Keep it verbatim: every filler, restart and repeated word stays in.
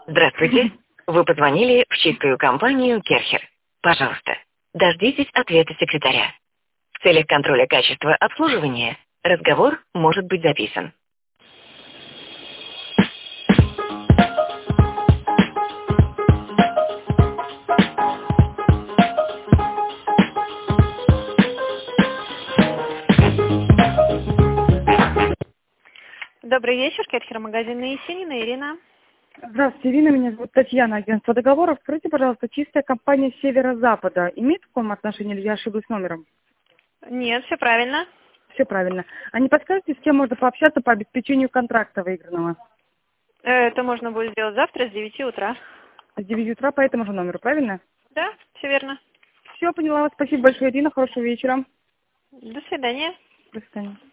Здравствуйте. Вы позвонили в чистую компанию Керхер. Пожалуйста, дождитесь ответа секретаря. В целях контроля качества обслуживания разговор может быть записан. Добрый вечер, Керхер, магазин на Есенина, Ирина. Здравствуйте, Ирина, меня зовут Татьяна, агентство договоров. Скажите, пожалуйста, чистая компания Северо-Запада имеет к вам отношение или я ошиблась номером? Нет, все правильно. Все правильно. А не подскажете, с кем можно пообщаться по обеспечению контракта выигранного? Это можно будет сделать завтра с девяти утра. С девяти утра по этому же номеру, правильно? Да, все верно. Все, поняла вас. Спасибо большое, Ирина. Хорошего вечера. До свидания. До свидания.